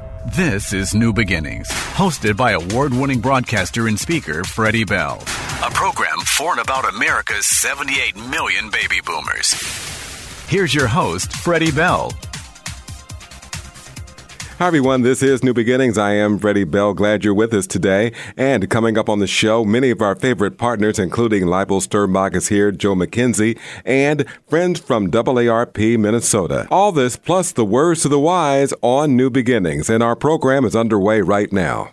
This is New Beginnings, hosted by award-winning broadcaster and speaker Freddie Bell. A program for and about America's 78 million baby boomers. Here's your host, Freddie Bell. Hi, everyone. This is New Beginnings. I am Freddie Bell. Glad you're with us today. And coming up on the show, many of our favorite partners, including Leibel Sternbach is here, Joe McKenzie, and friends from AARP, Minnesota. All this plus the words to the wise on New Beginnings. And our program is underway right now.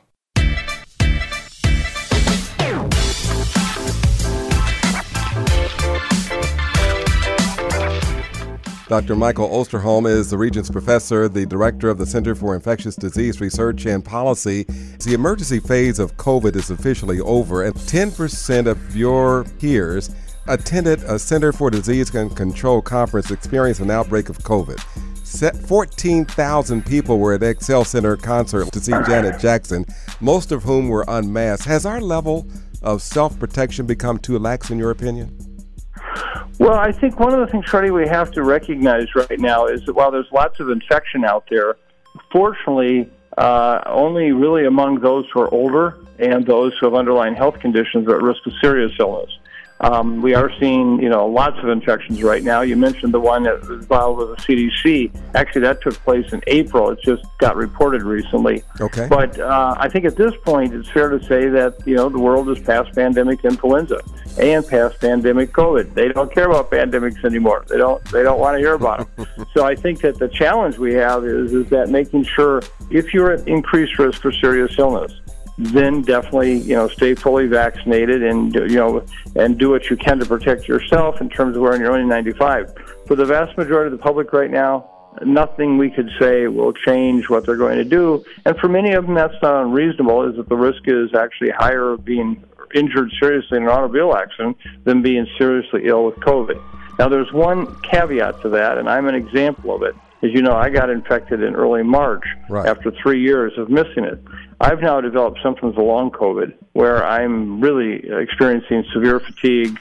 Dr. Michael Osterholm is the Regents Professor, the Director of the Center for Infectious Disease Research and Policy. The emergency phase of COVID is officially over, and 10% of your peers attended a Center for Disease and Control conference experiencing an outbreak of COVID. 14,000 people were at Excel Center concert to see Janet Jackson, most of whom were unmasked. Has our level of self-protection become too lax, in your opinion? Well, I think one of the things, Freddie, we have to recognize right now is that while there's lots of infection out there, fortunately, only really among those who are older and those who have underlying health conditions are at risk of serious illness. We are seeing, lots of infections right now. You mentioned the one that was filed with the CDC. Actually, that took place in April. It just got reported recently. Okay. But I think at this point, it's fair to say that, the world is past pandemic influenza and past pandemic COVID. They don't care about pandemics anymore. They don't want to hear about them. So I think that the challenge we have is that making sure if you're at increased risk for serious illness, then definitely, stay fully vaccinated and, and do what you can to protect yourself in terms of wearing your own N95. For the vast majority of the public right now, nothing we could say will change what they're going to do. And for many of them, that's not unreasonable, is that the risk is actually higher of being injured seriously in an automobile accident than being seriously ill with COVID. Now, there's one caveat to that, and I'm an example of it. As you know, I got infected in early March after 3 years of missing it. I've now developed symptoms of long COVID where I'm really experiencing severe fatigue.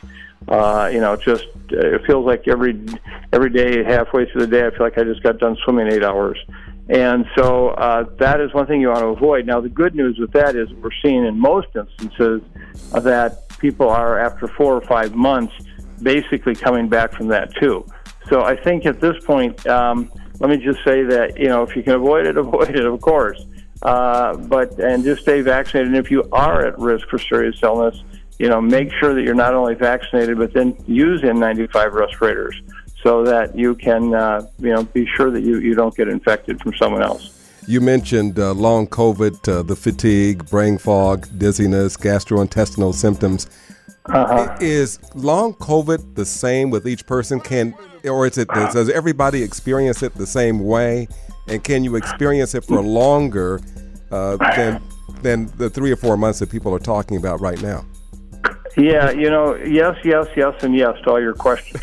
It feels like every day, halfway through the day, I feel like I just got done swimming 8 hours. And so that is one thing you want to avoid. Now, the good news with that is we're seeing in most instances that people are, after 4 or 5 months, basically coming back from that too. So I think at this point, let me just say that, if you can avoid it, of course. And just stay vaccinated. And if you are at risk for serious illness, make sure that you're not only vaccinated, but then use N95 respirators so that you can, be sure that you don't get infected from someone else. You mentioned long COVID, the fatigue, brain fog, dizziness, gastrointestinal symptoms. Is long COVID the same with each person? Does everybody experience it the same way? And can you experience it for longer than the 3 or 4 months that people are talking about right now? Yeah, yes, and yes to all your questions.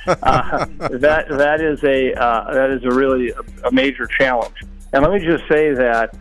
That is a really a major challenge. And let me just say that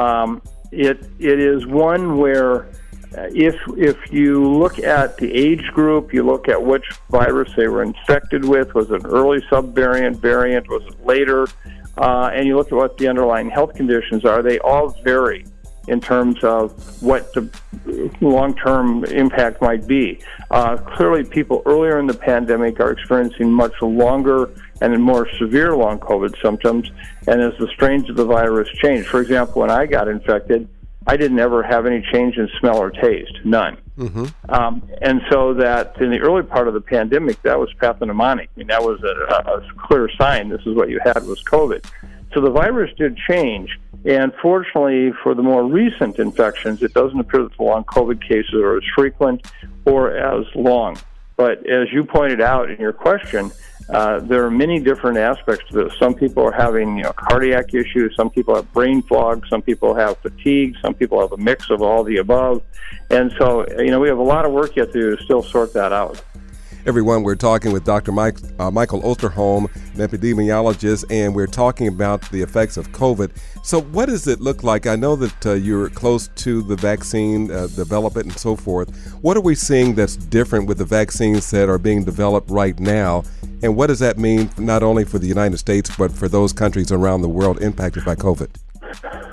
it is one where if you look at the age group, you look at which virus they were infected with, was it an early subvariant, variant, was it later, and you look at what the underlying health conditions are, they all vary in terms of what the long-term impact might be. Clearly, people earlier in the pandemic are experiencing much longer and more severe long COVID symptoms, and as the strains of the virus change. For example, when I got infected, I didn't ever have any change in smell or taste, none. Mm-hmm. And so that in the early part of the pandemic, that was pathognomonic. I mean, that was a clear sign this is what you had was COVID. So the virus did change, and fortunately for the more recent infections, it doesn't appear that the long COVID cases are as frequent or as long. But as you pointed out in your question, there are many different aspects to this. Some people are having cardiac issues, some people have brain fog, some people have fatigue, some people have a mix of all the above. And so, we have a lot of work yet to do to still sort that out. Everyone, we're talking with Dr. Michael Osterholm, an epidemiologist, and we're talking about the effects of COVID. So what does it look like? I know that you're close to the vaccine development and so forth. What are we seeing that's different with the vaccines that are being developed right now? And what does that mean not only for the United States, but for those countries around the world impacted by COVID?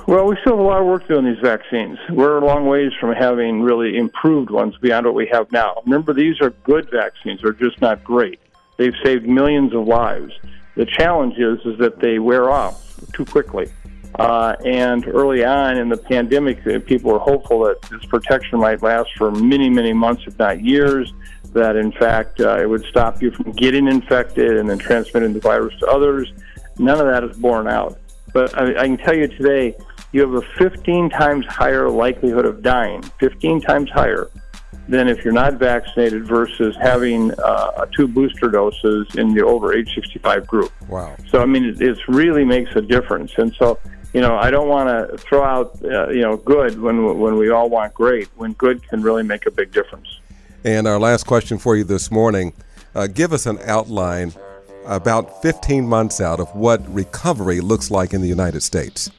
Well, we still have a lot of work to do on these vaccines. We're a long ways from having really improved ones beyond what we have now. Remember, these are good vaccines. They're just not great. They've saved millions of lives. The challenge is that they wear off too quickly. And early on in the pandemic, people were hopeful that this protection might last for many, many months, if not years, that, in fact, it would stop you from getting infected and then transmitting the virus to others. None of that is borne out. But I can tell you today, you have a 15 times higher likelihood of dying, 15 times higher, than if you're not vaccinated versus having 2 booster doses in the over age 65 group. Wow. So, I mean, it really makes a difference. And so, I don't want to throw out, good when we all want great, when good can really make a big difference. And our last question for you this morning, give us an outline about 15 months out of what recovery looks like in the United States.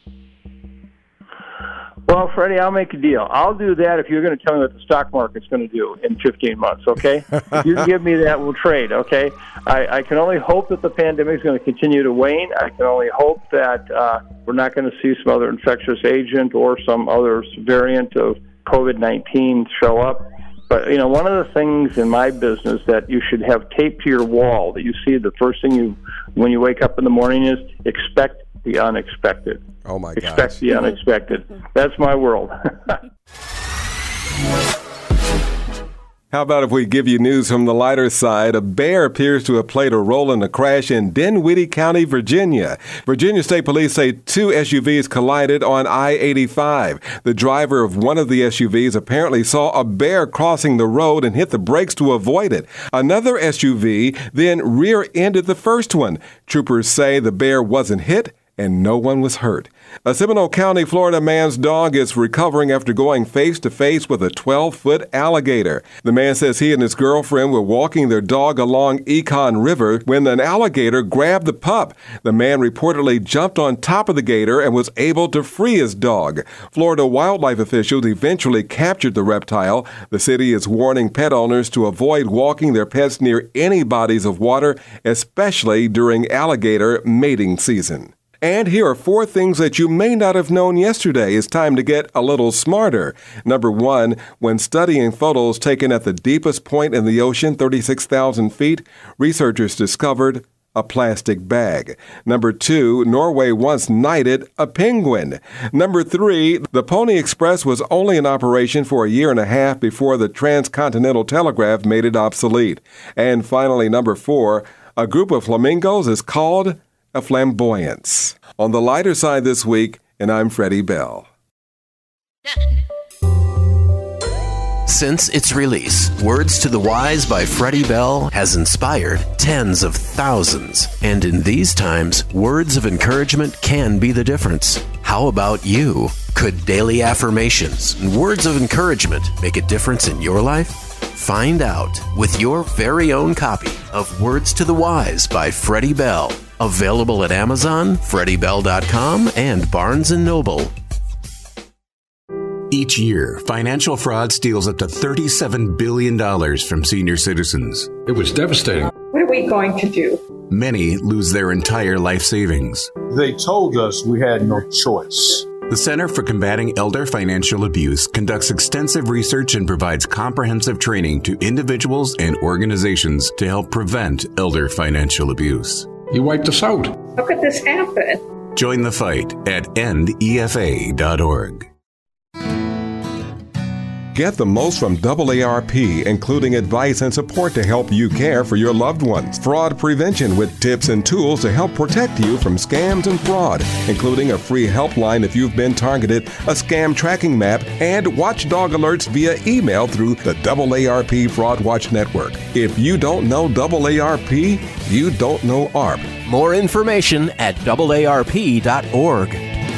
Well, Freddie, I'll make a deal. I'll do that if you're going to tell me what the stock market's going to do in 15 months, okay? If you give me that, we'll trade, okay? I can only hope that the pandemic is going to continue to wane. I can only hope that we're not going to see some other infectious agent or some other variant of COVID-19 show up. But, one of the things in my business that you should have taped to your wall, that you see the first thing when you wake up in the morning is expect the unexpected. Oh, my gosh. Expect the unexpected. That's my world. How about if we give you news from the lighter side? A bear appears to have played a role in a crash in Dinwiddie County, Virginia. Virginia State Police say 2 SUVs collided on I-85. The driver of one of the SUVs apparently saw a bear crossing the road and hit the brakes to avoid it. Another SUV then rear-ended the first one. Troopers say the bear wasn't hit and no one was hurt. A Seminole County, Florida man's dog is recovering after going face-to-face with a 12-foot alligator. The man says he and his girlfriend were walking their dog along Econ River when an alligator grabbed the pup. The man reportedly jumped on top of the gator and was able to free his dog. Florida wildlife officials eventually captured the reptile. The city is warning pet owners to avoid walking their pets near any bodies of water, especially during alligator mating season. And here are 4 things that you may not have known yesterday. It's time to get a little smarter. Number 1, when studying photos taken at the deepest point in the ocean, 36,000 feet, researchers discovered a plastic bag. Number 2, Norway once knighted a penguin. Number 3, the Pony Express was only in operation for a year and a half before the transcontinental telegraph made it obsolete. And finally, number 4, a group of flamingos is called a flamboyance. On the lighter side this week, and I'm Freddie Bell. Since its release, Words to the Wise by Freddie Bell has inspired tens of thousands. And in these times, words of encouragement can be the difference. How about you? Could daily affirmations and words of encouragement make a difference in your life? Find out with your very own copy of Words to the Wise by Freddie Bell. Available at Amazon, FreddieBell.com, and Barnes & Noble. Each year, financial fraud steals up to $37 billion from senior citizens. It was devastating. What are we going to do? Many lose their entire life savings. They told us we had no choice. The Center for Combating Elder Financial Abuse conducts extensive research and provides comprehensive training to individuals and organizations to help prevent elder financial abuse. You wiped us out. How could this happen? Join the fight at endefa.org. Get the most from AARP, including advice and support to help you care for your loved ones. Fraud prevention with tips and tools to help protect you from scams and fraud, including a free helpline if you've been targeted, a scam tracking map, and watchdog alerts via email through the AARP Fraud Watch Network. If you don't know AARP, you don't know ARP. More information at AARP.org.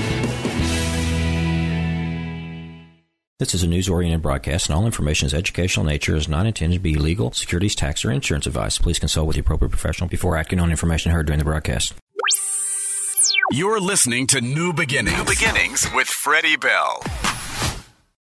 This is a news-oriented broadcast, and all information is educational in nature, is not intended to be legal, securities, tax, or insurance advice. Please consult with the appropriate professional before acting on information heard during the broadcast. You're listening to New Beginnings. New Beginnings with Freddie Bell.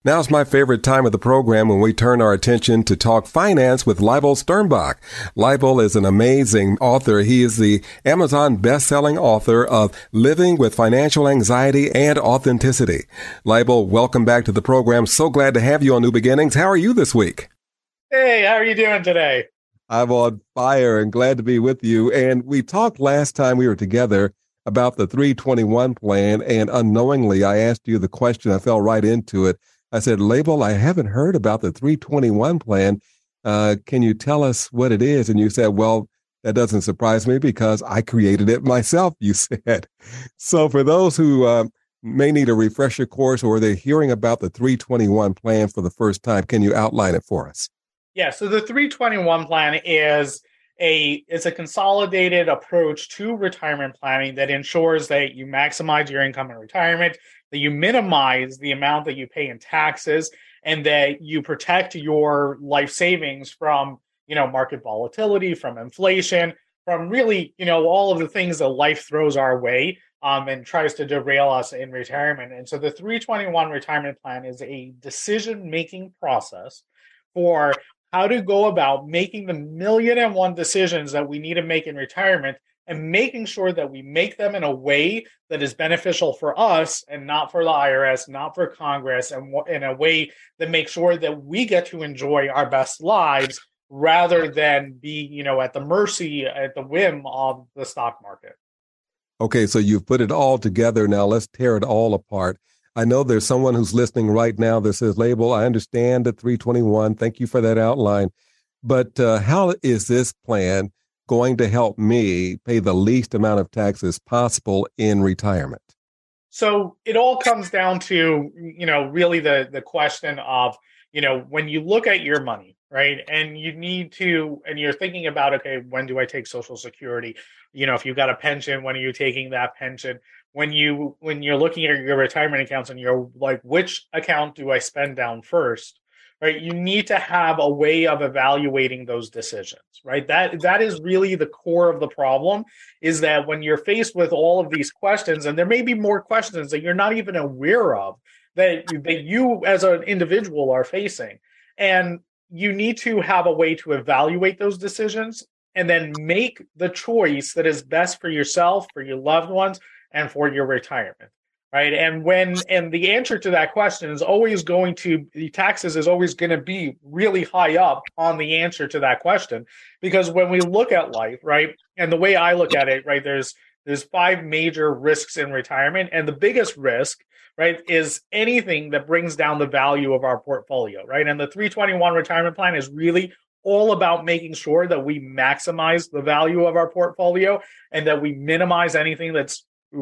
Now's my favorite time of the program when we turn our attention to talk finance with Leibel Sternbach. Leibel is an amazing author. He is the Amazon best-selling author of Living with Financial Anxiety and Authenticity. Leibel, welcome back to the program. So glad to have you on New Beginnings. How are you this week? Hey, how are you doing today? I'm on fire and glad to be with you. And we talked last time we were together about the 321 plan, and unknowingly I asked you the question. I fell right into it. I said, Leibel, I haven't heard about the 321 plan. Can you tell us what it is? And you said, well, that doesn't surprise me because I created it myself, you said. So for those who may need a refresher course or they're hearing about the 321 plan for the first time, can you outline it for us? Yeah, so the 321 plan is a consolidated approach to retirement planning that ensures that you maximize your income in retirement, that you minimize the amount that you pay in taxes, and that you protect your life savings from, market volatility, from inflation, from really, all of the things that life throws our way and tries to derail us in retirement. And so the 321 retirement plan is a decision-making process for how to go about making the 1,000,001 decisions that we need to make in retirement and making sure that we make them in a way that is beneficial for us and not for the IRS, not for Congress, and in a way that makes sure that we get to enjoy our best lives rather than be, at the mercy, at the whim of the stock market. Okay, so you've put it all together. Now let's tear it all apart. I know there's someone who's listening right now that says, Leibel, I understand the 321. Thank you for that outline. But how is this plan going to help me pay the least amount of taxes possible in retirement? So it all comes down to, really the question of, when you look at your money, right? And you're thinking about, okay, when do I take Social Security? If you've got a pension, when are you taking that pension? When you're looking at your retirement accounts and you're like, which account do I spend down first, right? You need to have a way of evaluating those decisions, right? That is really the core of the problem, is that when you're faced with all of these questions, and there may be more questions that you're not even aware of that you as an individual are facing, and you need to have a way to evaluate those decisions and then make the choice that is best for yourself, for your loved ones, and for your retirement, right? And the answer to that question is always going to be taxes is always going to be really high up on the answer to that question, because when we look at life, right, and the way I look at it, right, there's 5 major risks in retirement, and the biggest risk, right, is anything that brings down the value of our portfolio, right? And the 321 retirement plan is really all about making sure that we maximize the value of our portfolio and that we minimize anything that's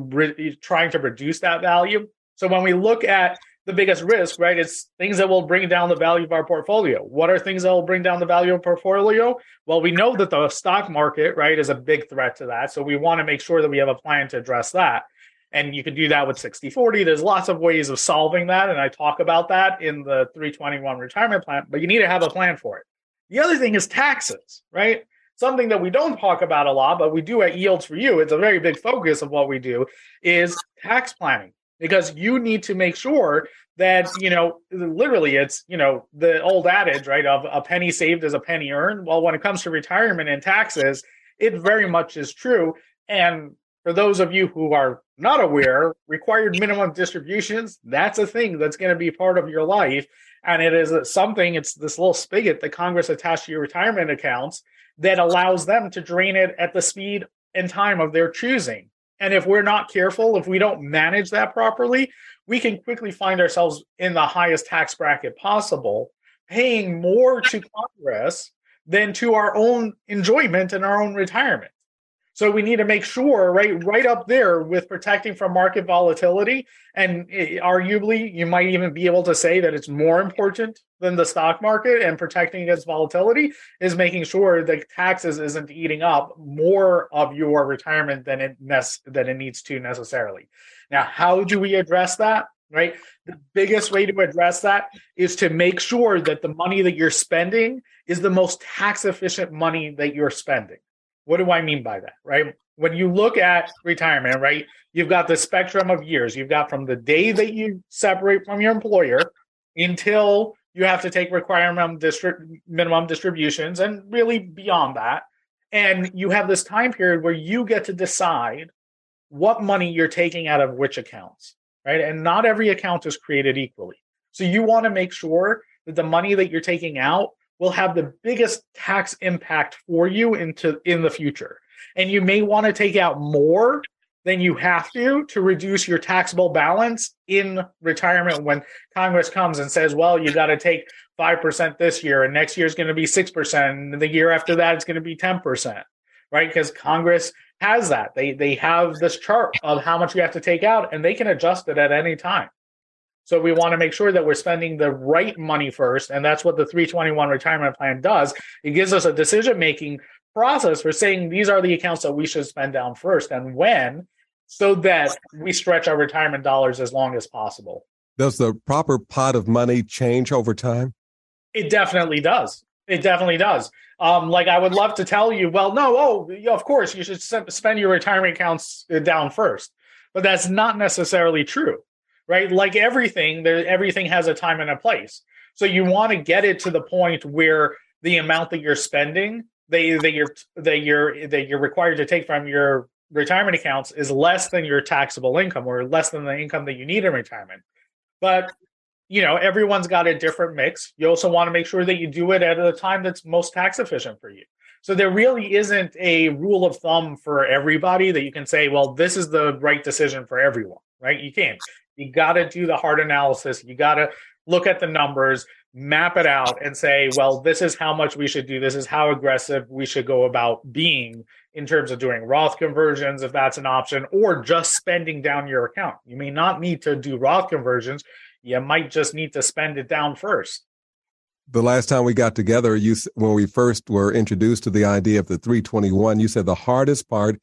trying to reduce that value. So when we look at the biggest risk, right, it's things that will bring down the value of our portfolio. What are things that will bring down the value of our portfolio? Well, we know that the stock market, right, is a big threat to that. So we want to make sure that we have a plan to address that. And you can do that with 60/40. There's lots of ways of solving that. And I talk about that in the 321 retirement plan, but you need to have a plan for it. The other thing is taxes, right? Something that we don't talk about a lot, but we do at Yields for You. It's a very big focus of what we do is tax planning, because you need to make sure that, literally it's, the old adage, right, of a penny saved is a penny earned. Well, when it comes to retirement and taxes, it very much is true. And for those of you who are not aware, required minimum distributions, that's a thing that's going to be part of your life. And it is it's this little spigot that Congress attached to your retirement accounts that allows them to drain it at the speed and time of their choosing. And if we're not careful, if we don't manage that properly, we can quickly find ourselves in the highest tax bracket possible, paying more to Congress than to our own enjoyment and our own retirement. So we need to make sure, right up there with protecting from market volatility, and arguably you might even be able to say that it's more important than the stock market and protecting against volatility, is making sure that taxes isn't eating up more of your retirement than it needs to necessarily. Now, how do we address that? Right? The biggest way to address that is to make sure that the money that you're spending is the most tax efficient money that you're spending. What do I mean by that, right? When you look at retirement, right, you've got the spectrum of years. You've got from the day that you separate from your employer, until you have to take minimum distributions and really beyond that. And you have this time period where you get to decide what money you're taking out of which accounts, right? And not every account is created equally. So you want to make sure that the money that you're taking out will have the biggest tax impact for you in the future. And you may want to take out more than you have to reduce your taxable balance in retirement when Congress comes and says, well, you got to take 5% this year, and next year is going to be 6%, and the year after that it's going to be 10%, right? Because Congress has that. They have this chart of how much you have to take out, and they can adjust it at any time. So we want to make sure that we're spending the right money first, and that's what the 321 retirement plan does. It gives us a decision-making process for saying these are the accounts that we should spend down first and when, so that we stretch our retirement dollars as long as possible. Does the proper pot of money change over time? It definitely does. It definitely does. Like I would love to tell you, well, no, of course, you should spend your retirement accounts down first. But that's not necessarily true, right? Like everything has a time and a place. So you want to get it to the point where the amount that you're spending, that you're required to take from your retirement accounts is less than your taxable income or less than the income that you need in retirement. But, everyone's got a different mix. You also want to make sure that you do it at a time that's most tax efficient for you. So there really isn't a rule of thumb for everybody that you can say, well, this is the right decision for everyone, right? You can't. You got to do the hard analysis. You got to look at the numbers, map it out and say, well, this is how much we should do. This is how aggressive we should go about being in terms of doing Roth conversions, if that's an option, or just spending down your account. You may not need to do Roth conversions. You might just need to spend it down first. The last time we got together, when we first were introduced to the idea of the 321, you said the hardest part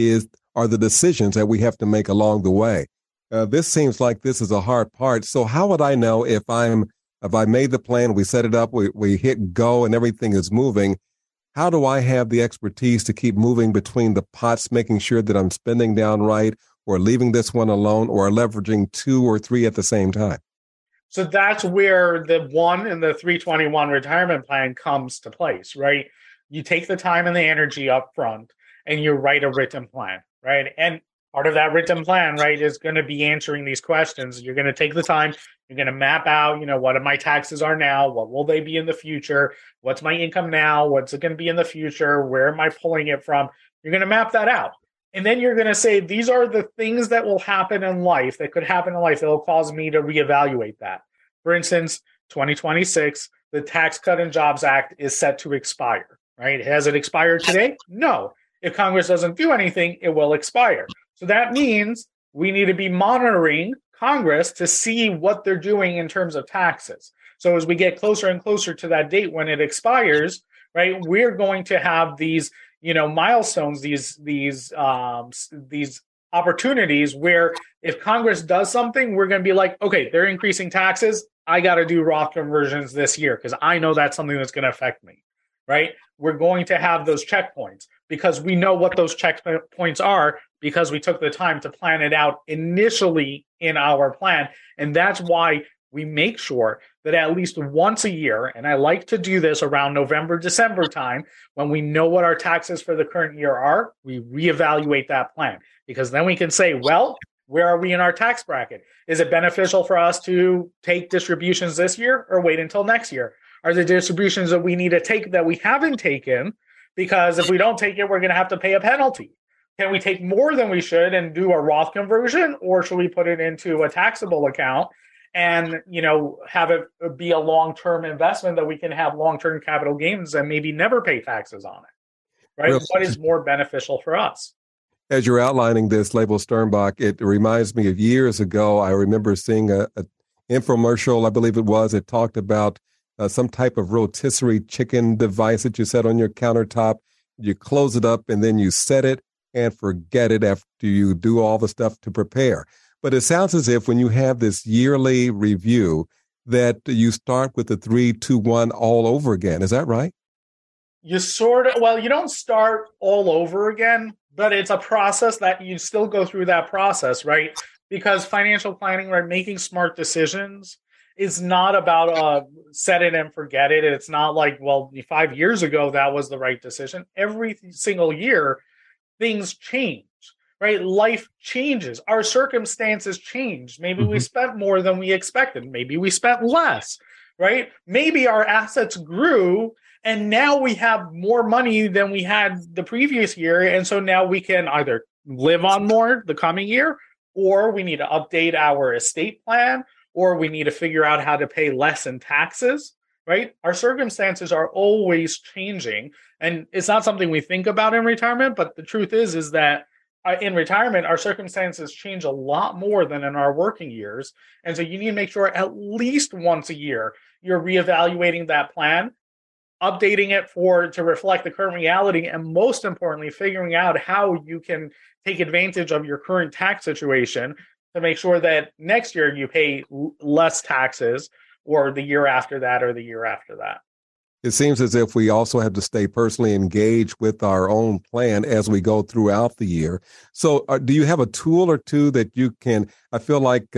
are the decisions that we have to make along the way. This seems like this is a hard part. So how would I know if I made the plan, we set it up, we hit go and everything is moving? How do I have the expertise to keep moving between the pots, making sure that I'm spending down right, or leaving this one alone, or leveraging 2 or 3 at the same time? So that's where the 1 in the 321 retirement plan comes to place, right? You take the time and the energy up front and you write a written plan, right? And part of that written plan, right, is going to be answering these questions. You're going to take the time. You're going to map out, what my taxes are now. What will they be in the future? What's my income now? What's it going to be in the future? Where am I pulling it from? You're going to map that out. And then you're going to say, these are the things that will happen in life, that could happen in life, that will cause me to reevaluate that. For instance, 2026, the Tax Cut and Jobs Act is set to expire, right? Has it expired today? No. If Congress doesn't do anything, it will expire. So that means we need to be monitoring Congress to see what they're doing in terms of taxes. So as we get closer and closer to that date when it expires, right, we're going to have these, milestones, these opportunities where if Congress does something, we're going to be like, okay, they're increasing taxes. I got to do Roth conversions this year because I know that's something that's going to affect me, right? We're going to have those checkpoints because we know what those checkpoints are because we took the time to plan it out initially in our plan. And that's why we make sure that at least once a year, and I like to do this around November, December time, when we know what our taxes for the current year are, we reevaluate that plan because then we can say, well, where are we in our tax bracket? Is it beneficial for us to take distributions this year or wait until next year? Are the distributions that we need to take that we haven't taken? Because if we don't take it, we're going to have to pay a penalty. Can we take more than we should and do a Roth conversion, or should we put it into a taxable account and, have it be a long-term investment that we can have long-term capital gains and maybe never pay taxes on it, right? What is more beneficial for us? As you're outlining this, Leibel Sternbach, it reminds me of years ago. I remember seeing an infomercial, I believe it was. It talked about some type of rotisserie chicken device that you set on your countertop. You close it up and then you set it and forget it after you do all the stuff to prepare. But it sounds as if when you have this yearly review that you start with the 3-2-1 all over again. Is that right? You don't start all over again, but it's a process that you still go through that process, right? Because financial planning, right, making smart decisions is not about set it and forget it. It's not like, well, 5 years ago, that was the right decision. Every single year, things change, right? Life changes. Our circumstances change. Maybe we spent more than we expected. Maybe we spent less, right? Maybe our assets grew and now we have more money than we had the previous year. And so now we can either live on more the coming year, or we need to update our estate plan, or we need to figure out how to pay less in taxes, right? Our circumstances are always changing. And it's not something we think about in retirement, but the truth is that in retirement, our circumstances change a lot more than in our working years. And so you need to make sure at least once a year, you're reevaluating that plan, updating it to reflect the current reality, and most importantly, figuring out how you can take advantage of your current tax situation to make sure that next year you pay less taxes, or the year after that, or the year after that. It seems as if we also have to stay personally engaged with our own plan as we go throughout the year. So do you have a tool or two that you can, I feel like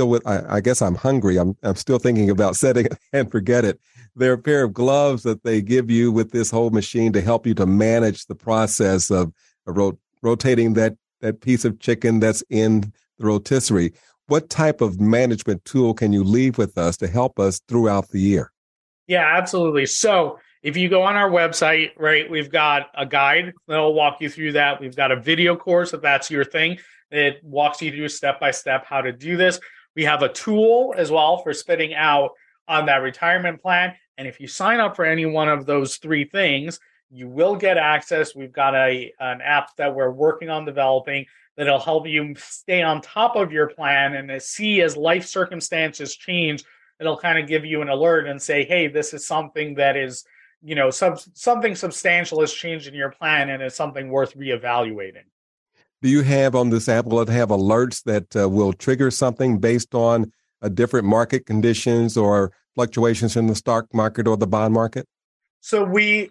I guess I'm hungry. I'm still thinking about setting it and forget it. There are a pair of gloves that they give you with this whole machine to help you to manage the process of rotating that piece of chicken that's in the rotisserie. What type of management tool can you leave with us to help us throughout the year? Yeah, absolutely. So if you go on our website, right, we've got a guide that'll walk you through that. We've got a video course, if that's your thing. It walks you through step-by-step how to do this. We have a tool as well for spitting out on that retirement plan. And if you sign up for any one of those three things, you will get access. We've got an app that we're working on developing that'll help you stay on top of your plan and see as life circumstances change. It'll kind of give you an alert and say, hey, this is something that is, something substantial has changed in your plan and it's something worth reevaluating. Do you have on this app, will it have alerts that will trigger something based on different market conditions or fluctuations in the stock market or the bond market? So the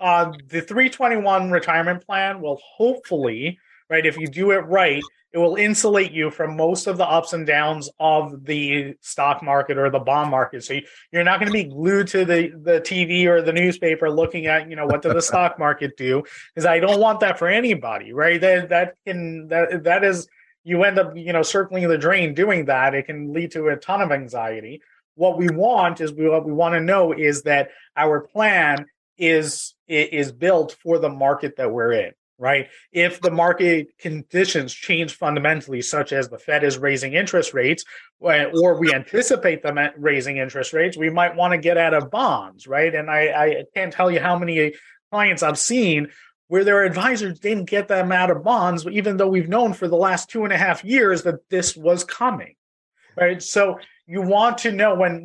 321 retirement plan will hopefully, right, if you do it right, it will insulate you from most of the ups and downs of the stock market or the bond market. So you're not going to be glued to the TV or the newspaper looking at, what did the stock market do? Because I don't want that for anybody, right? That is, you end up, circling the drain doing that. It can lead to a ton of anxiety. What we want to know is that our plan is built for the market that we're in. Right? If the market conditions change fundamentally, such as the Fed is raising interest rates, or we anticipate them raising interest rates, we might want to get out of bonds, right? And I can't tell you how many clients I've seen where their advisors didn't get them out of bonds, even though we've known for the last 2.5 years that this was coming, right? So you want to know when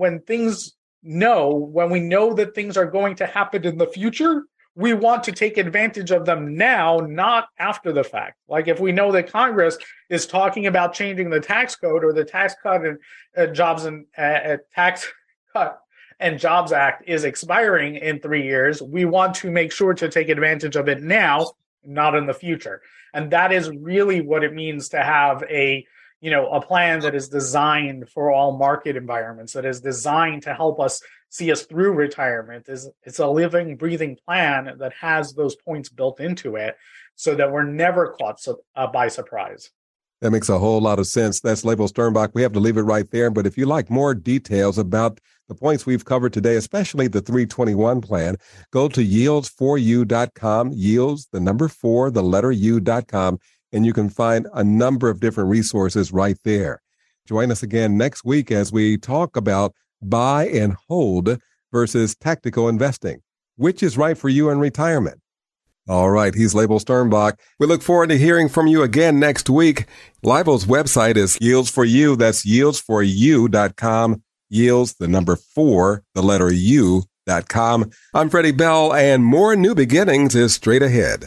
we know that things are going to happen in the future, we want to take advantage of them now, not after the fact. Like if we know that Congress is talking about changing the tax code or the Tax Cut and Tax Cut and Jobs Act is expiring in 3 years, we want to make sure to take advantage of it now, not in the future. And that is really what it means to have a plan that is designed for all market environments, that is designed to help us see us through retirement. It's a living, breathing plan that has those points built into it so that we're never caught by surprise. That makes a whole lot of sense. That's Leibel Sternbach. We have to leave it right there. But if you like more details about the points we've covered today, especially the 321 plan, go to yields4u.com, yields, the number 4, the letter U.com, and you can find a number of different resources right there. Join us again next week as we talk about buy and hold versus tactical investing. Which is right for you in retirement? All right, he's Leibel Sternbach. We look forward to hearing from you again next week. Leibel's website is Yields4U. That's yields4u.com. Yields, the number 4, the letter U.com. I'm Freddie Bell, and more New Beginnings is straight ahead.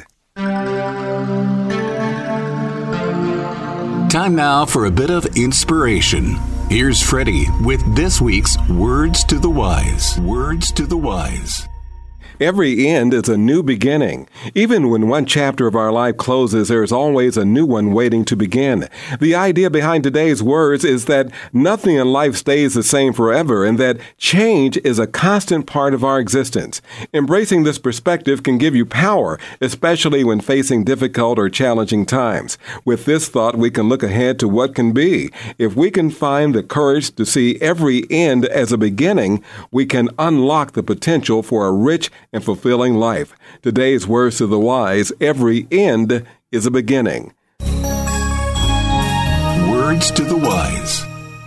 Time now for a bit of inspiration. Here's Freddie with this week's Words to the Wise. Words to the Wise. Every end is a new beginning. Even when one chapter of our life closes, there is always a new one waiting to begin. The idea behind today's words is that nothing in life stays the same forever and that change is a constant part of our existence. Embracing this perspective can give you power, especially when facing difficult or challenging times. With this thought, we can look ahead to what can be. If we can find the courage to see every end as a beginning, we can unlock the potential for a rich and fulfilling life. Today's words to the wise: every end is a beginning. Words to the wise.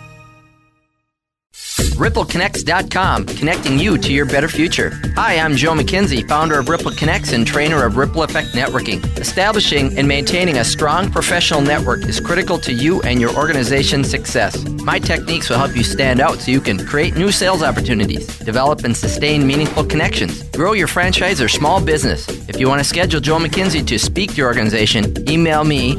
RippleConnects.com, connecting you to your better future. Hi, I'm Joe McKenzie, founder of Ripple Connects and trainer of Ripple Effect Networking. Establishing and maintaining a strong professional network is critical to you and your organization's success. My techniques will help you stand out so you can create new sales opportunities, develop and sustain meaningful connections, grow your franchise or small business. If you want to schedule Joe McKenzie to speak to your organization, email me,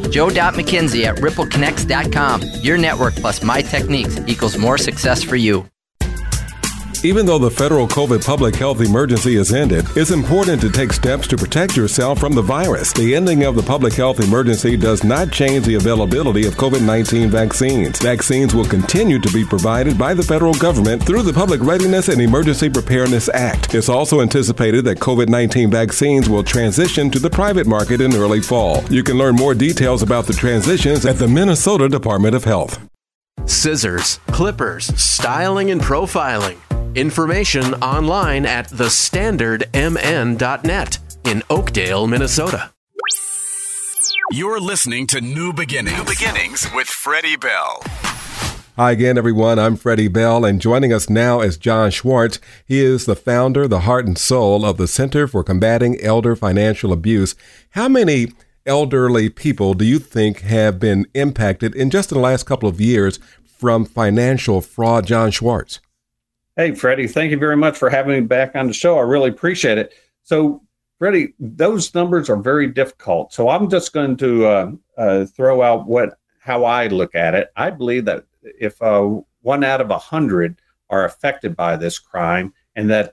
joe.mckenzie@rippleconnects.com. Your network plus my techniques equals more success for you. Even though the federal COVID public health emergency has ended, it's important to take steps to protect yourself from the virus. The ending of the public health emergency does not change the availability of COVID-19 vaccines. Vaccines will continue to be provided by the federal government through the Public Readiness and Emergency Preparedness Act. It's also anticipated that COVID-19 vaccines will transition to the private market in early fall. You can learn more details about the transitions at the Minnesota Department of Health. Scissors, clippers, styling and profiling. Information online at thestandardmn.net in Oakdale, Minnesota. You're listening to New Beginnings. New Beginnings with Freddie Bell. Hi again, everyone. I'm Freddie Bell, and joining us now is John Schwartz. He is the founder, the heart and soul of the Center for Combating Elder Financial Abuse. How many elderly people do you think have been impacted in just the last couple of years from financial fraud? John Schwartz. Hey, Freddie, thank you very much for having me back on the show. I really appreciate it. So, Freddie, those numbers are very difficult. So I'm just going to throw out how I look at it. I believe that if 1 out of 100 are affected by this crime, and that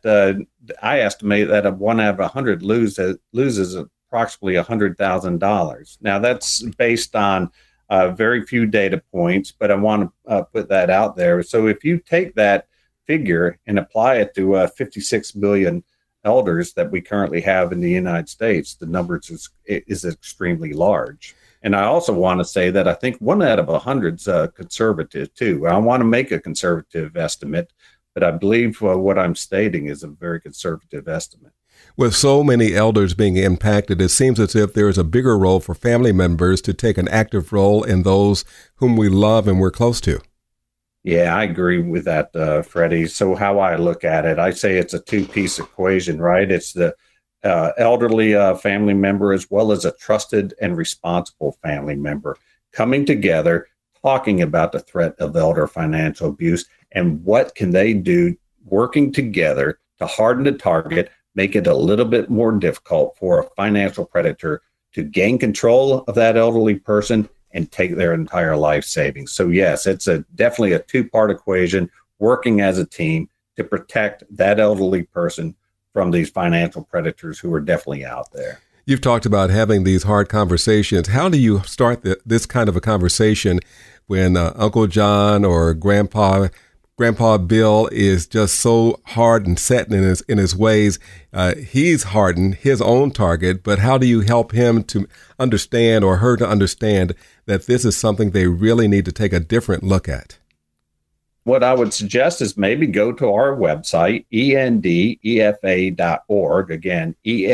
I estimate that 1 out of 100 loses approximately $100,000. Now, that's based on very few data points, but I want to put that out there. So if you take that figure and apply it to 56 million elders that we currently have in the United States, the numbers is extremely large. And I also want to say that I think 1 out of 100 is conservative too. I want to make a conservative estimate, but I believe what I'm stating is a very conservative estimate. With so many elders being impacted, it seems as if there is a bigger role for family members to take an active role in those whom we love and we're close to. Yeah, I agree with that, Freddie. So how I look at it, I say it's a two-piece equation, right? It's the elderly family member as well as a trusted and responsible family member coming together, talking about the threat of elder financial abuse and what can they do working together to harden the target, make it a little bit more difficult for a financial predator to gain control of that elderly person and take their entire life savings. So yes, it's definitely a two-part equation, working as a team to protect that elderly person from these financial predators who are definitely out there. You've talked about having these hard conversations. How do you start this kind of a conversation when Uncle John or Grandpa Bill is just so hard and set in his ways? He's hardened his own target, but how do you help him to understand or her to understand that this is something they really need to take a different look at? What I would suggest is maybe go to our website, endefa.org, again,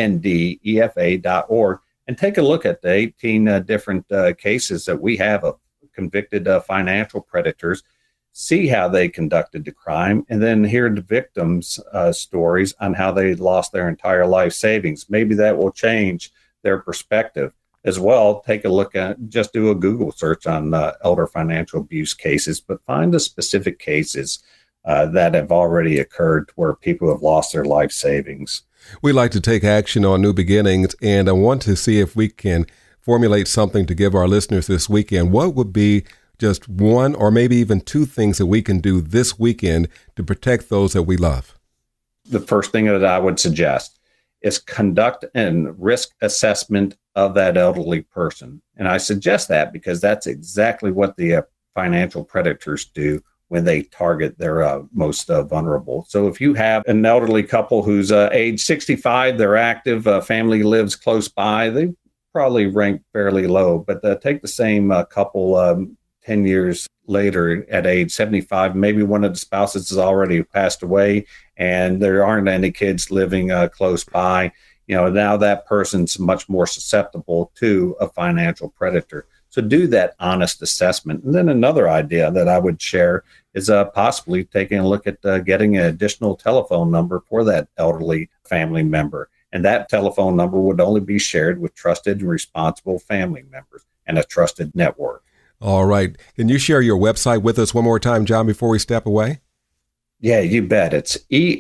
endefa.org, and take a look at the 18 different cases that we have of convicted financial predators, see how they conducted the crime, and then hear the victims' stories on how they lost their entire life savings. Maybe that will change their perspective. As well, take a look at, just do a Google search on elder financial abuse cases, but find the specific cases that have already occurred where people have lost their life savings. We like to take action on New Beginnings, and I want to see if we can formulate something to give our listeners this weekend. What would be just one or maybe even two things that we can do this weekend to protect those that we love? The first thing that I would suggest is conduct and risk assessment of that elderly person. And I suggest that because that's exactly what the financial predators do when they target their most vulnerable. So if you have an elderly couple who's age 65, they're active, family lives close by, they probably rank fairly low. But take the same couple 10 years later at age 75, maybe one of the spouses has already passed away and there aren't any kids living close by. Now that person's much more susceptible to a financial predator. So do that honest assessment. And then another idea that I would share is possibly taking a look at getting an additional telephone number for that elderly family member. And that telephone number would only be shared with trusted and responsible family members and a trusted network. All right. Can you share your website with us one more time, John, before we step away? Yeah, you bet. It's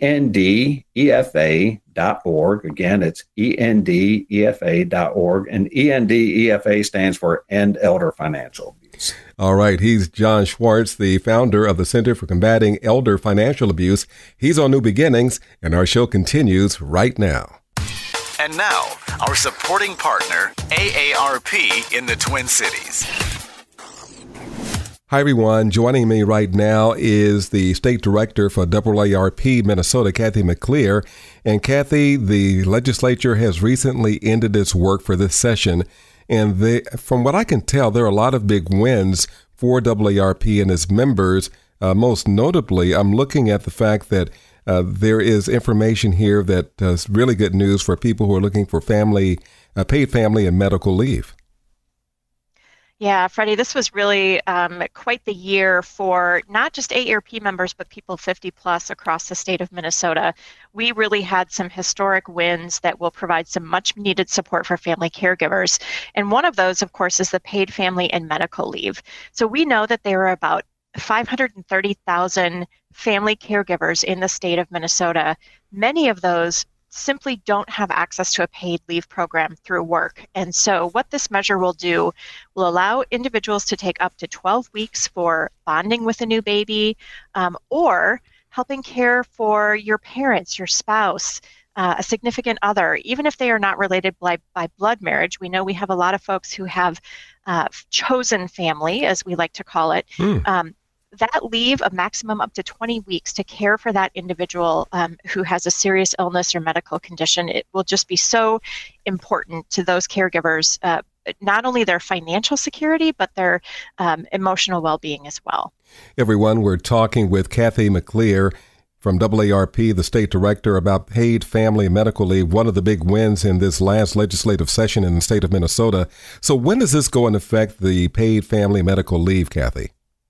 endefa.org. Again, it's endefa.org. And ENDEFA stands for End Elder Financial Abuse. All right. He's John Schwartz, the founder of the Center for Combating Elder Financial Abuse. He's on New Beginnings, and our show continues right now. And now, our supporting partner, AARP in the Twin Cities. Hi, everyone. Joining me right now is the State Director for AARP Minnesota, Kathy McClear. And Kathy, the legislature has recently ended its work for this session. And from what I can tell, there are a lot of big wins for AARP and its members. Most notably, I'm looking at the fact that there is information here that is really good news for people who are looking for paid family and medical leave. Yeah, Freddie, this was really quite the year for not just AARP members, but people 50 plus across the state of Minnesota. We really had some historic wins that will provide some much needed support for family caregivers. And one of those, of course, is the paid family and medical leave. So we know that there are about 530,000 family caregivers in the state of Minnesota. Many of those simply don't have access to a paid leave program through work. And so what this measure will do will allow individuals to take up to 12 weeks for bonding with a new baby, or helping care for your parents, your spouse, a significant other, even if they are not related by blood marriage. We know we have a lot of folks who have chosen family, as we like to call it. That leave a maximum up to 20 weeks to care for that individual who has a serious illness or medical condition. It will just be so important to those caregivers, not only their financial security, but their emotional well-being as well. Everyone, we're talking with Kathy McClear from AARP, the state director, about paid family and medical leave, one of the big wins in this last legislative session in the state of Minnesota. So when does this go into effect, the paid family medical leave, Kathy?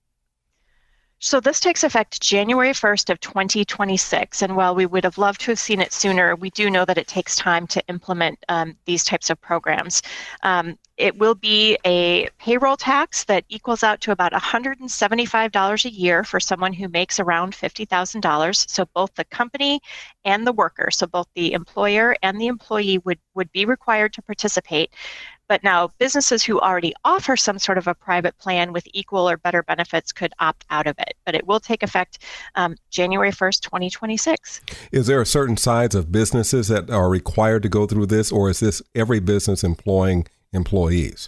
So this takes effect January 1st of 2026. And while we would have loved to have seen it sooner, we do know that it takes time to implement these types of programs. It will be a payroll tax that equals out to about $175 a year for someone who makes around $50,000. So both the company and the worker, so both the employer and the employee would be required to participate. But now businesses who already offer some sort of a private plan with equal or better benefits could opt out of it. But it will take effect January 1st, 2026. Is there a certain size of businesses that are required to go through this, or is this every business employing employees?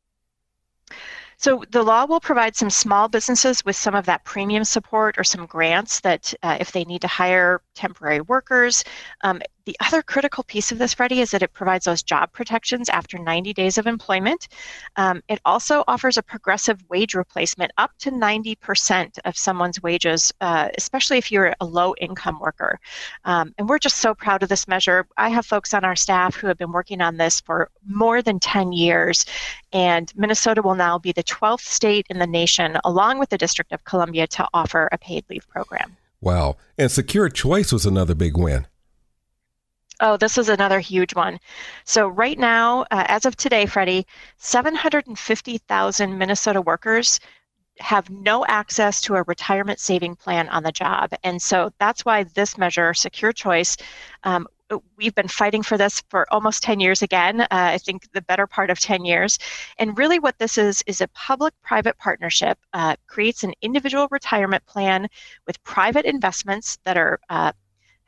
So the law will provide some small businesses with some of that premium support or some grants that if they need to hire temporary workers. The other critical piece of this, Freddie, is that it provides those job protections after 90 days of employment. It also offers a progressive wage replacement up to 90% of someone's wages, especially if you're a low-income worker. And we're just so proud of this measure. I have folks on our staff who have been working on this for more than 10 years, and Minnesota will now be the 12th state in the nation, along with the District of Columbia, to offer a paid leave program. Wow. And Secure Choice was another big win. Oh, this is another huge one. So right now, as of today, Freddie, 750,000 Minnesota workers have no access to a retirement saving plan on the job. And so that's why this measure, Secure Choice, we've been fighting for this for almost 10 years again, I think the better part of 10 years. And really what this is a public-private partnership, creates an individual retirement plan with private investments that are have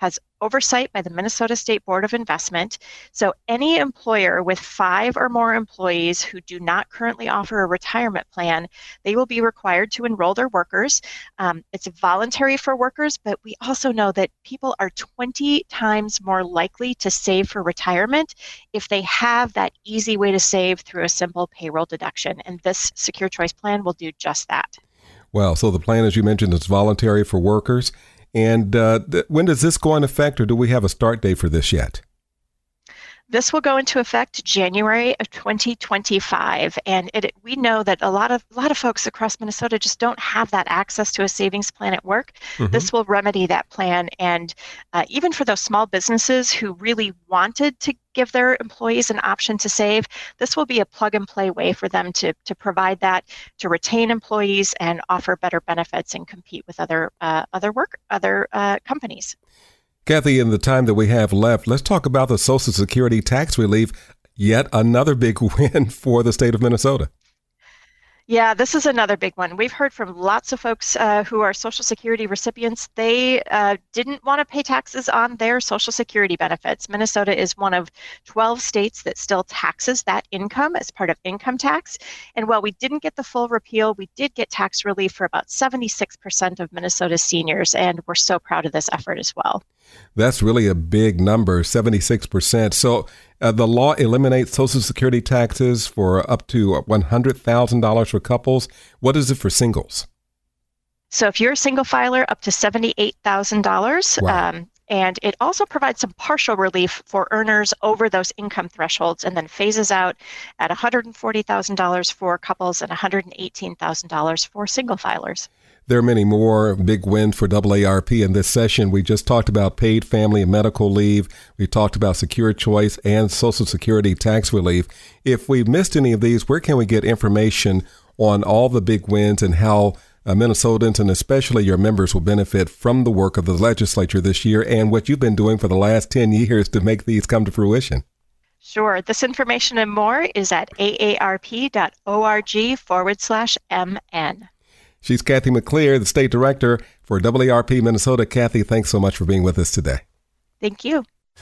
has oversight by the Minnesota State Board of Investment. So any employer with 5 or more employees who do not currently offer a retirement plan, they will be required to enroll their workers. It's voluntary for workers, but we also know that people are 20 times more likely to save for retirement if they have that easy way to save through a simple payroll deduction. And this Secure Choice plan will do just that. Well, so the plan, as you mentioned, is voluntary for workers. And when does this go into effect, or do we have a start date for this yet? This will go into effect January of 2025, and we know that a lot of folks across Minnesota just don't have that access to a savings plan at work. Mm-hmm. This will remedy that plan, and even for those small businesses who really wanted to give their employees an option to save, this will be a plug-and-play way for them to provide that, to retain employees and offer better benefits and compete with other companies. Kathy, in the time that we have left, let's talk about the Social Security tax relief, yet another big win for the state of Minnesota. Yeah, this is another big one. We've heard from lots of folks who are Social Security recipients. They didn't want to pay taxes on their Social Security benefits. Minnesota is one of 12 states that still taxes that income as part of income tax. And while we didn't get the full repeal, we did get tax relief for about 76% of Minnesota's seniors, and we're so proud of this effort as well. That's really a big number, 76%. So the law eliminates Social Security taxes for up to $100,000 for couples. What is it for singles? So if you're a single filer, up to $78,000. Wow. And it also provides some partial relief for earners over those income thresholds, and then phases out at $140,000 for couples and $118,000 for single filers. There are many more big wins for AARP in this session. We just talked about paid family and medical leave. We talked about Secure Choice and Social Security tax relief. If we've missed any of these, where can we get information on all the big wins and how Minnesotans and especially your members will benefit from the work of the legislature this year and what you've been doing for the last 10 years to make these come to fruition? Sure. This information and more is at aarp.org/MN. She's Kathy McClear, the state director for AARP Minnesota. Kathy, thanks so much for being with us today. Thank you.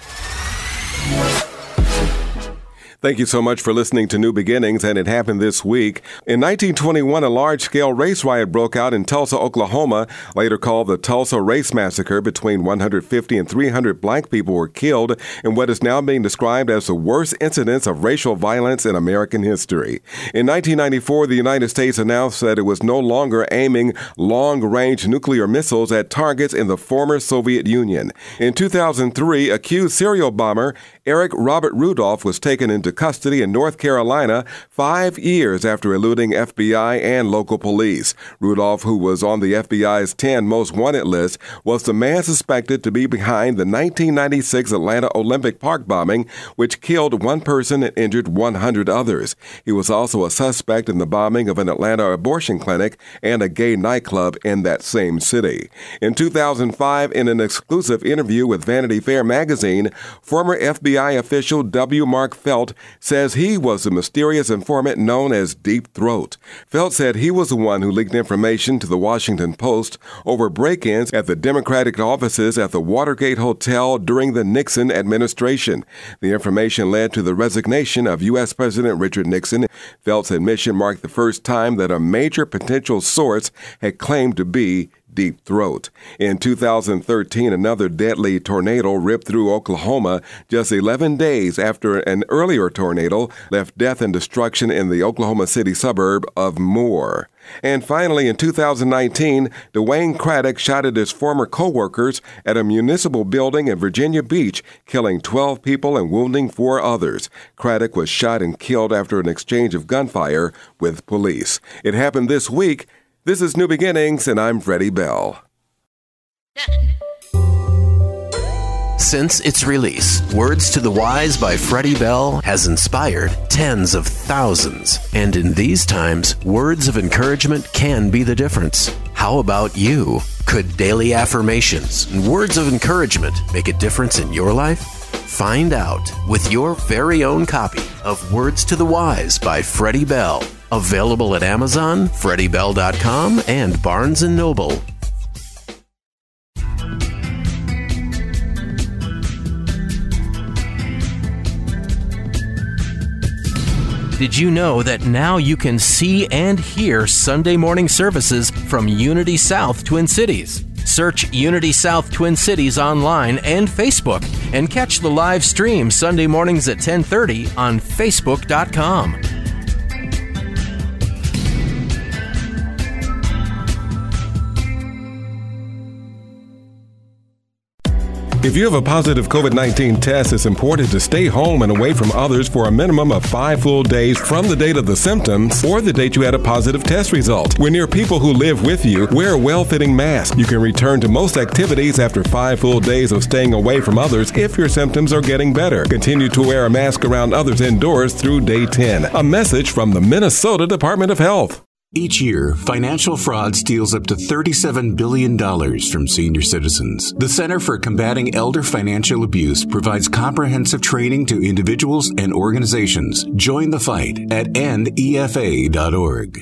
Thank you so much for listening to New Beginnings, and it happened this week. In 1921, a large-scale race riot broke out in Tulsa, Oklahoma, later called the Tulsa Race Massacre. Between 150 and 300 black people were killed in what is now being described as the worst incidents of racial violence in American history. In 1994, the United States announced that it was no longer aiming long-range nuclear missiles at targets in the former Soviet Union. In 2003, accused serial bomber Eric Robert Rudolph was taken into custody in North Carolina 5 years after eluding FBI and local police. Rudolph, who was on the FBI's 10 most wanted list, was the man suspected to be behind the 1996 Atlanta Olympic Park bombing, which killed 1 person and injured 100 others. He was also a suspect in the bombing of an Atlanta abortion clinic and a gay nightclub in that same city. In 2005, in an exclusive interview with Vanity Fair magazine, former FBI official W. Mark Felt says he was the mysterious informant known as Deep Throat. Felt said he was the one who leaked information to the Washington Post over break-ins at the Democratic offices at the Watergate Hotel during the Nixon administration. The information led to the resignation of U.S. President Richard Nixon. Felt's admission marked the first time that a major potential source had claimed to be Deep Throat. In 2013, another deadly tornado ripped through Oklahoma just 11 days after an earlier tornado left death and destruction in the Oklahoma City suburb of Moore. And finally, in 2019, Dwayne Craddock shot at his former co-workers at a municipal building in Virginia Beach, killing 12 people and wounding 4 others. Craddock was shot and killed after an exchange of gunfire with police. It happened this week. This is New Beginnings, and I'm Freddie Bell. Since its release, Words to the Wise by Freddie Bell has inspired tens of thousands. And in these times, words of encouragement can be the difference. How about you? Could daily affirmations and words of encouragement make a difference in your life? Find out with your very own copy of Words to the Wise by Freddie Bell. Available at Amazon, FreddieBell.com, and Barnes & Noble. Did you know that now you can see and hear Sunday morning services from Unity South Twin Cities? Search Unity South Twin Cities online and Facebook and catch the live stream Sunday mornings at 10:30 on Facebook.com. If you have a positive COVID-19 test, it's important to stay home and away from others for a minimum of 5 full days from the date of the symptoms or the date you had a positive test result. When near people who live with you, wear a well-fitting mask. You can return to most activities after 5 full days of staying away from others if your symptoms are getting better. Continue to wear a mask around others indoors through day 10. A message from the Minnesota Department of Health. Each year, financial fraud steals up to $37 billion from senior citizens. The Center for Combating Elder Financial Abuse provides comprehensive training to individuals and organizations. Join the fight at nefa.org.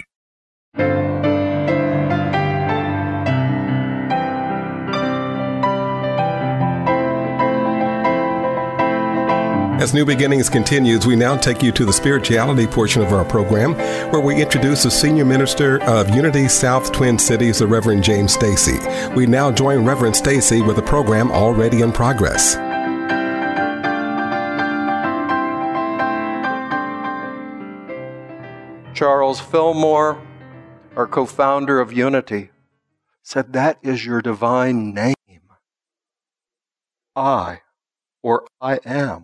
As New Beginnings continues, we now take you to the spirituality portion of our program, where we introduce the Senior Minister of Unity South Twin Cities, the Reverend James Stacy. We now join Reverend Stacy with a program already in progress. Charles Fillmore, our co-founder of Unity, said, "That is your divine name. I, or I am.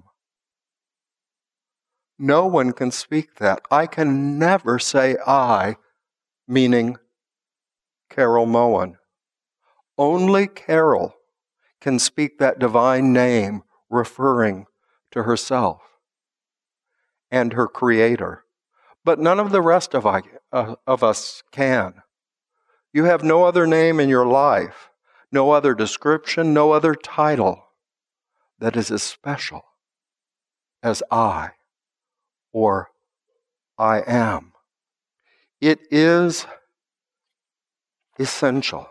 No one can speak that. I can never say I, meaning Carol Moen. Only Carol can speak that divine name referring to herself and her Creator. But none of the rest of us can. You have no other name in your life, no other description, no other title that is as special as I, or I am. It is essential.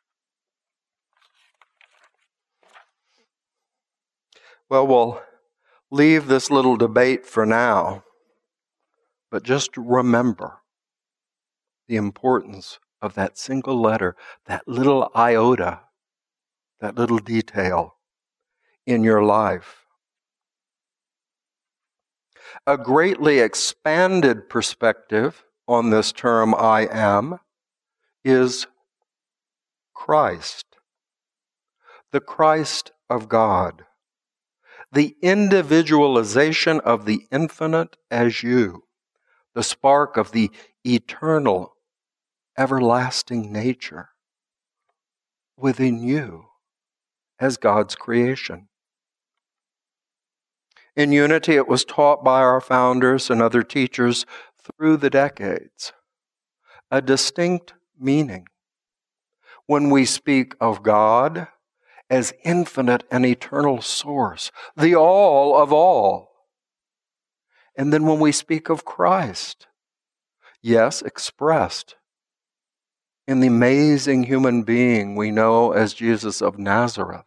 Well, we'll leave this little debate for now, but just remember the importance of that single letter, that little iota, that little detail in your life. A greatly expanded perspective on this term I am is Christ, the Christ of God, the individualization of the infinite as you, the spark of the eternal, everlasting nature within you as God's creation. In Unity, it was taught by our founders and other teachers through the decades, a distinct meaning. When we speak of God as infinite and eternal source, the all of all. And then when we speak of Christ, yes, expressed in the amazing human being we know as Jesus of Nazareth.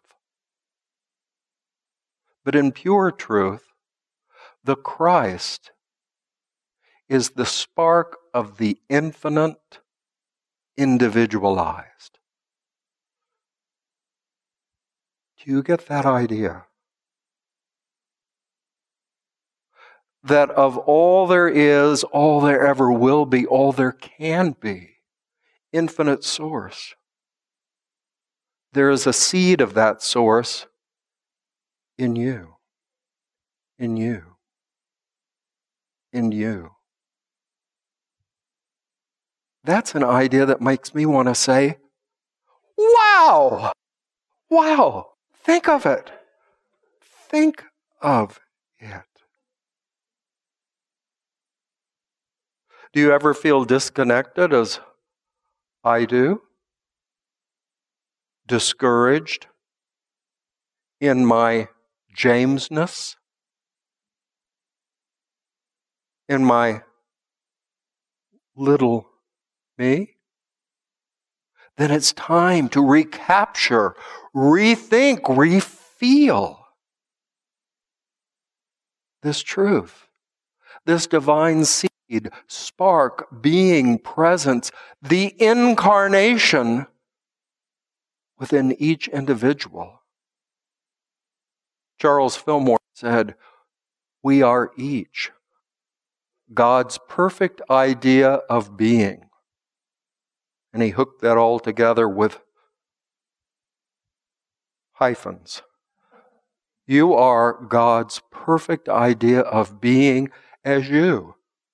But in pure truth, the Christ is the spark of the infinite individualized. Do you get that idea? That of all there is, all there ever will be, all there can be, infinite source. There is a seed of that source in you, in you, in you. That's an idea that makes me want to say, wow! Wow! Think of it. Think of it. Do you ever feel disconnected as I do? Discouraged in my Jamesness? In my little me? Then it's time to recapture, rethink, refeel this truth this divine seed, spark, being, presence, the incarnation within each individual. Charles Fillmore said, "We are each God's perfect idea of being." And he hooked that all together with hyphens. You are God's perfect idea of being as you.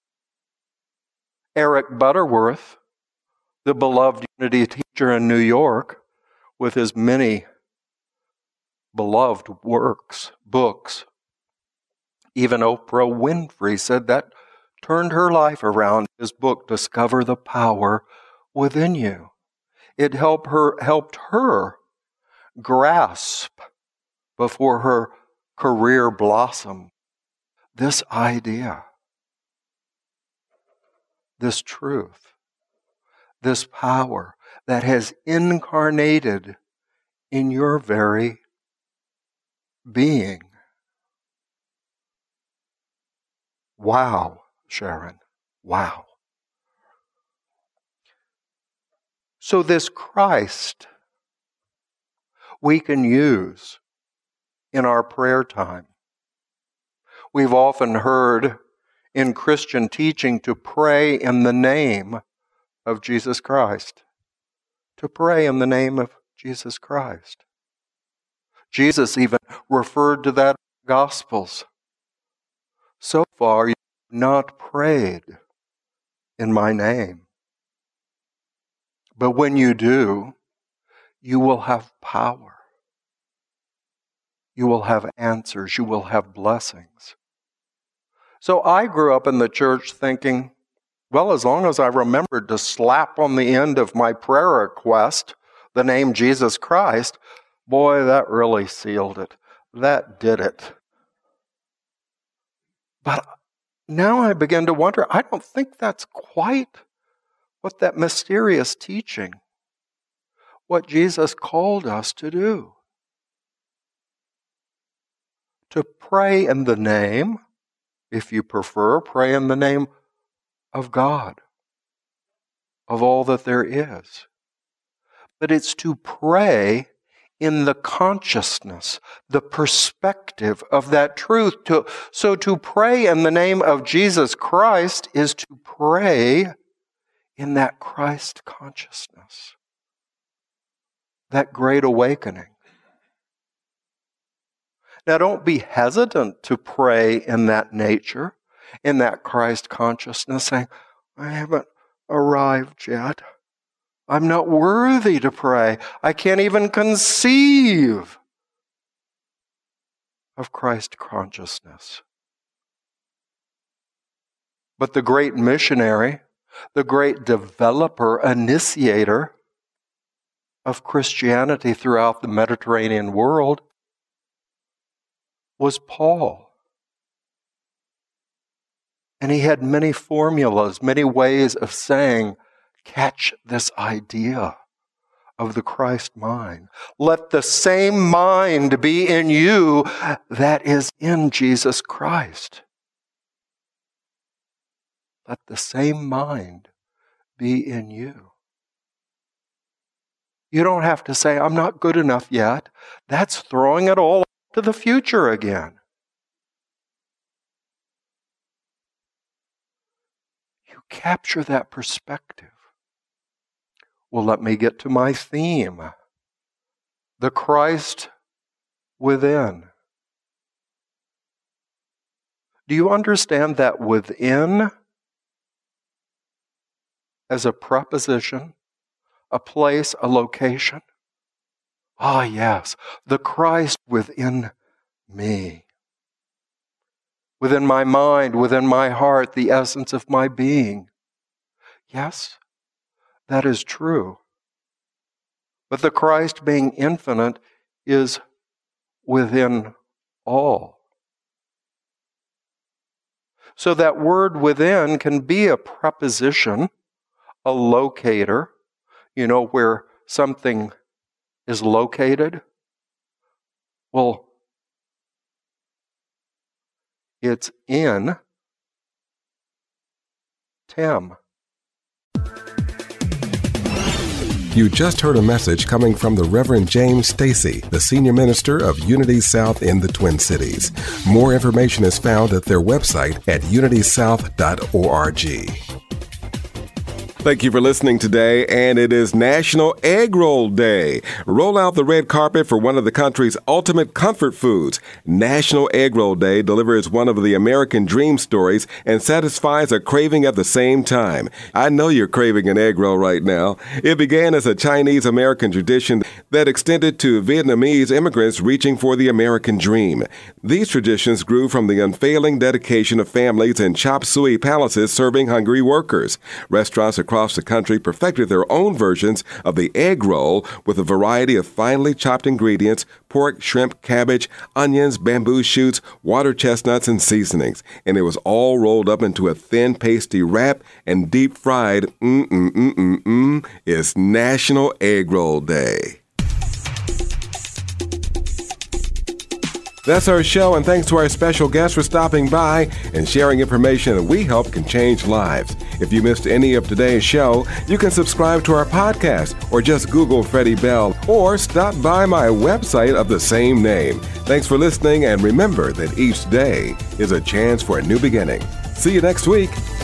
Eric Butterworth, the beloved Unity teacher in New York, with his many beloved books, even Oprah Winfrey said that turned her life around. His book, Discover the Power Within You. It helped her grasp before her career blossomed this idea, this truth, this power that has incarnated in your very being. Wow, Sharon, wow. So this Christ we can use in our prayer time. We've often heard in Christian teaching to pray in the name of Jesus Christ. To pray in the name of Jesus Christ. Jesus even referred to that in the Gospels. So far, you have not prayed in my name. But when you do, you will have power. You will have answers. You will have blessings. So I grew up in the church thinking, well, as long as I remembered to slap on the end of my prayer request the name Jesus Christ, boy, that really sealed it. That did it. But now I begin to wonder, I don't think that's quite what that mysterious teaching, what Jesus called us to do. To pray in the name, if you prefer, pray in the name of God, of all that there is. But it's to pray in the consciousness, the perspective of that truth. So to pray in the name of Jesus Christ is to pray in that Christ consciousness, that great awakening. Now, don't be hesitant to pray in that nature, in that Christ consciousness, saying, I haven't arrived yet. I'm not worthy to pray. I can't even conceive of Christ consciousness. But the great missionary, the great developer, initiator of Christianity throughout the Mediterranean world was Paul. And he had many formulas, many ways of saying, catch this idea of the Christ mind. Let the same mind be in you that is in Jesus Christ. Let the same mind be in you. You don't have to say, I'm not good enough yet. That's throwing it all to the future again. You capture that perspective. Well, let me get to my theme. The Christ within. Do you understand that within as a preposition, a place, a location? Ah, yes, the Christ within me. Within my mind, within my heart, the essence of my being. Yes, that is true. But the Christ being infinite is within all. So that word within can be a preposition, a locator, where something is located. Well, it's in Tim. You just heard a message coming from the Reverend James Stacy, the Senior Minister of Unity South in the Twin Cities. More information is found at their website at unitysouth.org. Thank you for listening today, and it is National Egg Roll Day. Roll out the red carpet for one of the country's ultimate comfort foods. National Egg Roll Day delivers one of the American dream stories and satisfies a craving at the same time. I know you're craving an egg roll right now. It began as a Chinese-American tradition that extended to Vietnamese immigrants reaching for the American dream. These traditions grew from the unfailing dedication of families in chop suey palaces serving hungry workers. Restaurants across the country perfected their own versions of the egg roll with a variety of finely chopped ingredients: pork, shrimp, cabbage, onions, bamboo shoots, water chestnuts, and seasonings. And it was all rolled up into a thin, pasty wrap and deep fried. It's National Egg Roll Day. That's our show, and thanks to our special guests for stopping by and sharing information that we hope can change lives. If you missed any of today's show, you can subscribe to our podcast or just Google Freddie Bell or stop by my website of the same name. Thanks for listening, and remember that each day is a chance for a new beginning. See you next week.